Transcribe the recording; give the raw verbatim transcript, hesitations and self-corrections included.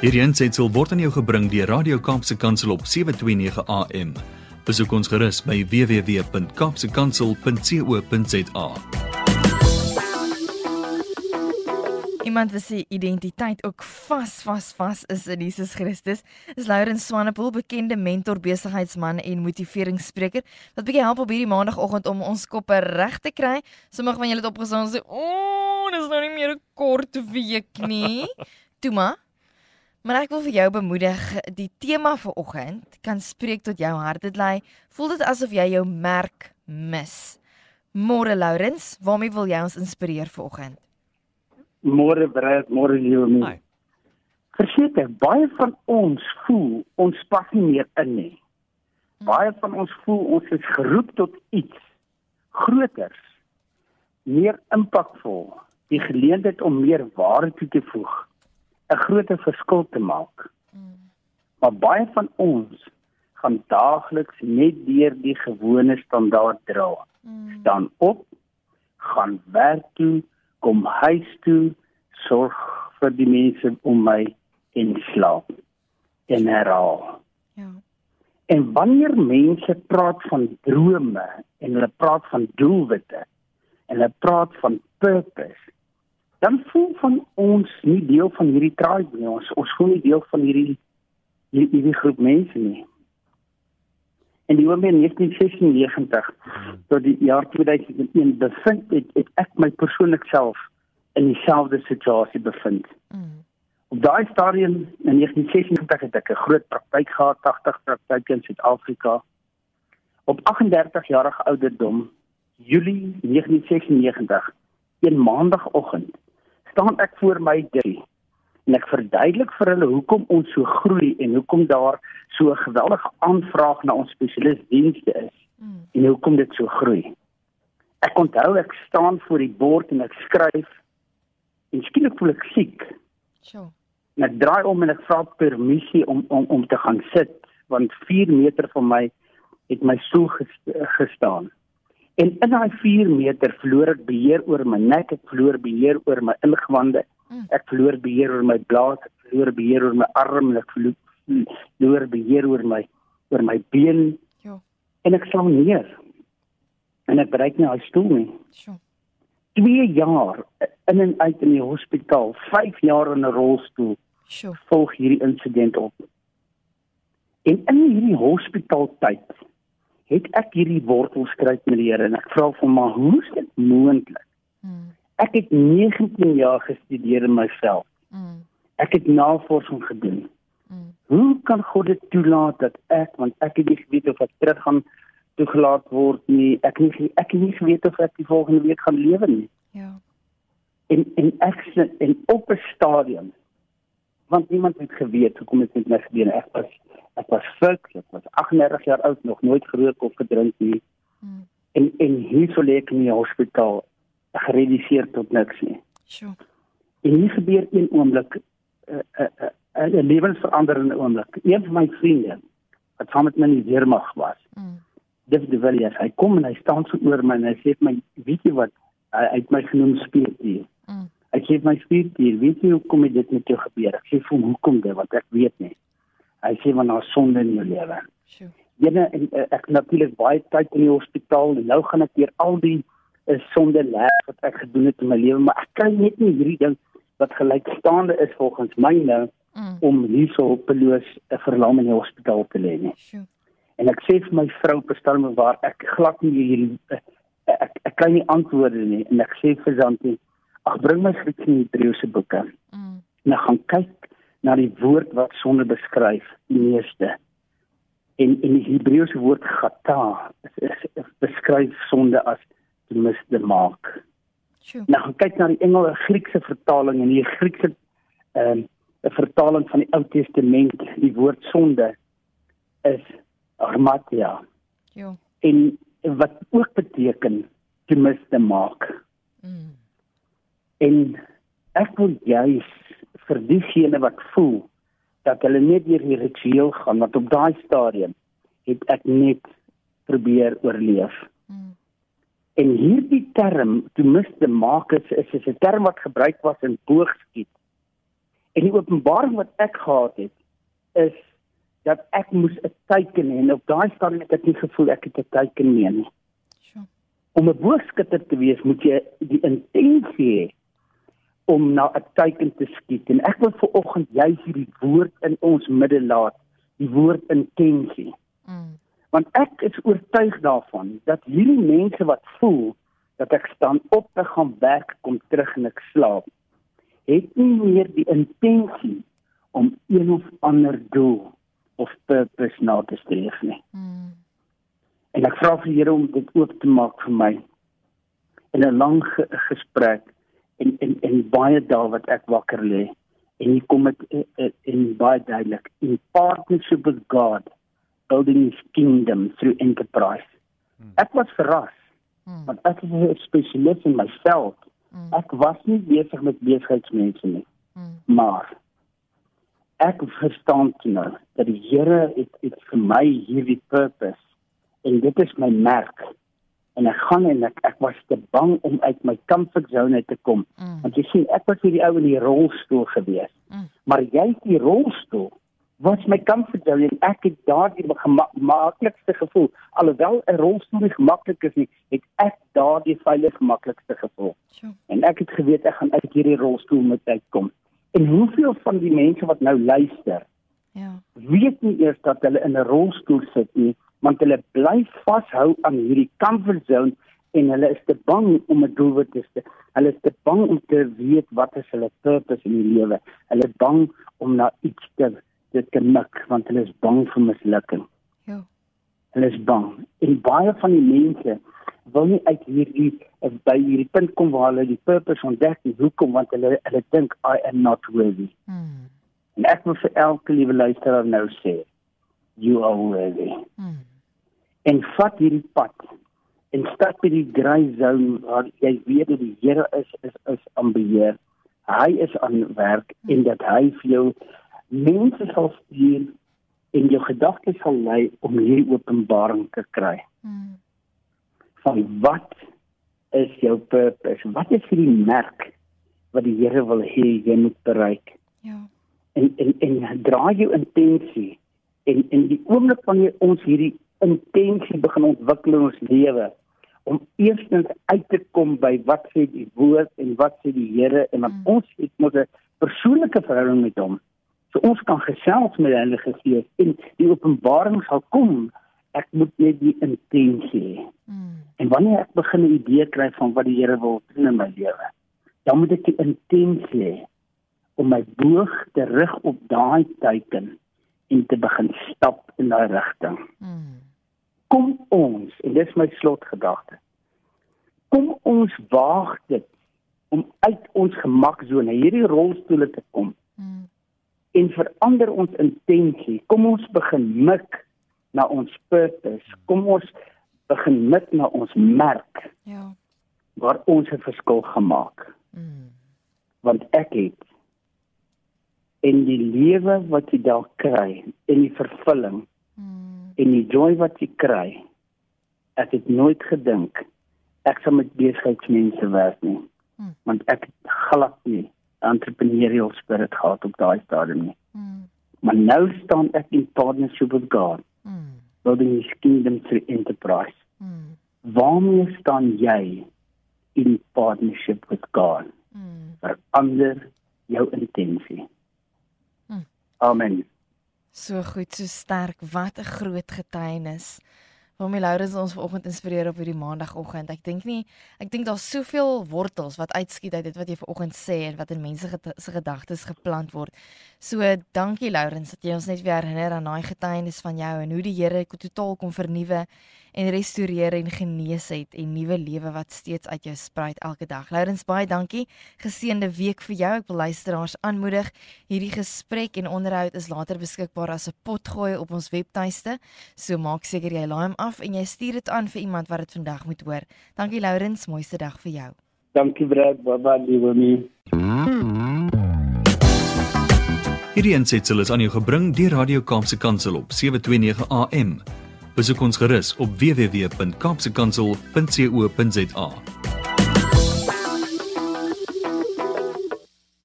Hierdie aansetsel word aan jou gebring deur Radio Kaapse Kansel op sewe twee nege A M. Besoek ons gerus by w w w punt kaapse kansel punt co punt za. Iemand wat sy identiteit ook vas, vas, vas is in Jesus Christus, is Laurens Swanepoel, bekende mentor, besigheidsman en motiveringsspreker, wat bietjie help op hierdie maandagoggend om ons koppe reg te kry. Sommige van julle het opgestaan en sê, "O, dis nou nie meer 'n kort week nie." Toe maar. Maar ek wil vir jou bemoedig, die tema vir oggend kan spreek tot jou hart. Dit lei, voel dit asof jy jou merk mis. Môre Laurens, waarmee wil jy ons inspireer vir oggend? Môre Brad, môre Leonie. Verseker, baie van ons voel ons pas nie meer in nie. Baie van ons voel ons is geroep tot iets groters, meer impakvol, die geleentheid om meer waarde toe te voeg, 'n groter verskil te maak. Mm. Maar baie van ons gaan daagliks net deur die gewone standaard dra. Mm. Staan op, gaan werk toe, kom huis toe, sorg vir die mense om my en slaap en herhaal. Ja. En wanneer mense praat van drome en hulle praat van doelwitte en hulle praat van purpose, dan voel van ons nie deel van hierdie tribe nie. Ons, ons voel nie deel van hierdie, hierdie, hierdie groep mense nie. En die oomblik in negentien sesennegentig tot die jaar tweeduisend een bevind het, het ek my persoonlik self in dieselfde situasie bevind. Mm. Op daai stadium in negentien sesennegentig het ek 'n groot praktyk gehad, tagtig praktyke in Suid-Afrika. Op agt en dertig jarige ouderdom, Julie negentien sesennegentig, een maandagoggend, staan ek voor my drie en ek verduidelik vir hulle hoekom ons so groei en hoekom daar so 'n geweldige aanvraag na ons spesialistdienste is mm. en hoekom dit so groei. Ek onthou ek staan voor die bord en ek skryf en skielik voel ek siek. Sure. En ek draai om en ek vra permissie om om om te gaan sit, want vier meter van my het my stoel gestaan. En in daai vier meter verloor ek beheer oor my nek, ek verloor beheer oor my ingewande, mm. ek verloor beheer oor my blaas, ek verloor beheer oor my arm, en ek verloor beheer oor my oor my been. Jo. En ek slaan neer. En ek bereik nie daai stoel nie. Sure. Twee jaar in en uit in die hospitaal, vyf jaar in 'n rolstoel, sure. volg hierdie insident op. En in hierdie hospitaaltyd het ek hierdie wortels skryf met die Here en ek vra vir maar hoe is dit moontlik? Mm. Ek het negentien jaar gestudeer in myself. Mm. Ek het navorsing gedoen. Mm. Hoe kan God dit toelaat dat ek, want ek het nie geweet of ek terug gaan toegelaat word nie, ek nie ek het nie geweet of ek die volgende week gaan lewe nie. Ja. En en ek en op 'n stadium, want niemand het geweet hoekom dit met my gebeur. Ek was ek was fiks, ek was agt en dertig jaar oud, nog nooit gerook of gedrink nie. Hmm. En en hier sou ek in die hospitaal gereduseer tot niks nie. Sure. En hier gebeur een oomblik 'n uh, uh, uh, 'n lewensveranderende oomblik. Een van my vriende wat saam met my in die weermag was. Hmm. Dis die Villiers. Hy kom en hy staan so oor my en hy sê my, weet jy wat, hy het my genoem spierdier. Mm. Hy sê my spierdier, weet jy hoekom het dit met jou gebeur? Ek sê vir hom, hoekom dit, want ek weet nie. Hy sê, want daar is sonde in jou lewe. Sure. Jene, en ek natuurlik baie tyd in die hospitaal, en nou gaan ek deur al die uh, sonde leer wat ek gedoen het in my lewe, maar ek kan net nie hierdie ding wat gelykstaande is volgens my nou, mm. om hierso hulpeloos uh, verlam in die hospitaal te lê nie. Sure. En ek sê vir my vrou bestaan waar ek glad nie hierdie ek, ek, ek kan nie antwoorde nie en ek sê vir Zantie, ag bring my Grieks en Hebreëse boeke. Mm. En ek gaan kyk na die woord wat sonde beskryf, die meeste. En en die Hebreëse woord gata is, is, is beskryf sonde as te mismaak. Sure. En ek gaan kyk na die Engelse Griekse vertaling en die Griekse ehm um, 'n vertaling van die Ou Testament, die woord sonde is Armatia. Jo. En wat ook beteken te mis te maak. Mm. En ek wil juis vir diegene wat voel dat hulle net deur die ritueel gaan, want op daai stadium het ek net probeer oorleef. Mm. En hierdie term te mis te maak is is 'n term wat gebruik was in boogskiet. En die openbaring wat ek gehad het, is dat ek moes 'n teiken hê. En op daai stadium het ek nie gevoel ek het 'n teiken meer nie. Sure. Om 'n boogskutter te wees, moet jy die intensie hê om na 'n teiken te skiet. En ek wil vanoggend juis hierdie woord in ons midde laat, die woord intensie. Mm. Want ek is oortuig daarvan, dat hierdie mense wat voel, dat ek staan op en gaan werk, kom terug en ek slaap, het nie meer die intensie om een of ander doel of purpose na te streef nie. Mm. En ek vra vir die Here om dit oop te maak vir my, in 'n lang ge gesprek, en, en, en baie dae wat ek wakker lê, en hier kom dit in, in baie duidelik, in partnership with God, building His kingdom through enterprise. Hmm. Ek was verras, hmm. want ek is 'n spesialis in myself. Hmm. Ek was nie besig met besigheidsmense nie, hmm. maar ek verstaan toe nou, dat die Here het, het vir my hierdie purpose, en dit is my merk, en ek gaan en ek, ek was te bang om uit my comfort zone te kom, mm. want jy sien, ek was hierdie ou in die rolstoel gewees, mm. maar jy die rolstoel, was my comfort zone, en ek het daar die gemakkelijkste gevoel, alhoewel 'n rolstoel nie gemaklik is nie, het ek daar die veilig gemakkelijkste gevoel, sure. en ek het geweet, ek gaan uit hierdie rolstoel met uitkom, en hoeveel van die mense wat nou luister, ja. weet nie eers dat hulle in 'n rolstoel sit nie, want hulle bly vashou aan hierdie comfort zone, en hulle is te bang om 'n doelwit te stel. Hulle is te bang om te weet wat is hulle purpose in die lewe. Hulle is bang om na iets te, te, te mik, want hulle is bang vir mislukking. Ja. Hulle is bang. En baie van die mense wil nie uit hierdie, by hierdie punt kom waar hulle die purpose ontdek nie. Hoekom? Want hulle, hulle dink, I am not worthy. Hmm. En ek wil vir elke liewe luisteraar nou sê, you are worthy. Hmm. En vat hierdie pad, en stap by die grey zone, waar jy weet dat die Here is, is, is aan beheer, hy is aan werk, hmm. en dat hy vir jou mense sal stuur, en jou gedagtes sal lei om hierdie openbaring te kry. Hmm. Van wat is jou purpose, wat is hierdie merk, wat die Here wil hê jy moet bereik, ja. en, en, en draai jou intensie, en, en die oomblik wanneer ons hierdie intensie begin ontwikkel in ons lewe, om eerstens uit te kom by wat sê die woord en wat sê die Here, en want mm. ons het mos 'n persoonlike verhouding met hom, so ons kan gesels met die Heilige Gees, en die openbaring sal kom, ek moet net die intensie hê, mm. en wanneer ek begin 'n idee kry van wat die Here wil doen in my lewe, dan moet ek die intensie hê, om my boog te rig op daai teiken, en te begin stap in daai rigting. Mm. Kom ons, en dit is my slotgedagte, kom ons waag dit, om uit ons gemakzone, hierdie rolstoele te kom, mm. en verander ons intensie, kom ons begin mik na ons purpose, kom ons begin mik na ons merk, ja. waar ons 'n verskil gemaak. Mm. Want ek het, en die lewe wat jy daar kry, en die vervulling, mm. en die joy wat jy kry, ek het nooit gedink, ek sal met besigheidsmense werk nie, mm. want ek het glad nie entrepreneurial spirit gehad op daai stadium nie. Mm. Maar nou staan ek in partnership with God, mm. building His kingdom through enterprise. Mm. Waarmee staan jy in partnership with God? Mm. Verander jou intensie. Mm. Amen. So goed, so sterk, wat 'n groot getuienis. Waarmee Laurens ons vanoggend inspireer op hierdie maandagooggend. Ek dink nie, ek dink daar's soveel wortels wat uitskiet uit dit wat jy vanoggend sê en wat in mense se gedagtes geplant word. So dankie Laurens dat jy ons net weer herinner aan daai getuienis van jou en hoe die Here totaal kom vernuwe en restoreer en genees het en nuwe lewe wat steeds uit jou spruit elke dag. Laurens, baie dankie. Geseënde week vir jou. Ek wil luisteraars aanmoedig. Hierdie gesprek en onderhoud is later beskikbaar as 'n potgooi op ons webtuiste. So maak seker jy laai hom af en jy stuur dit aan vir iemand wat dit vandag moet hoor. Dankie Laurens, mooiste dag vir jou. Dankie Brad, baba liewe my. Hierdie aansetsel is aan jou gebring deur Radio Kaapse Kansel op sewe twee nege A M. Besoek ons gerus op w w w punt kaapsekansel punt co punt za.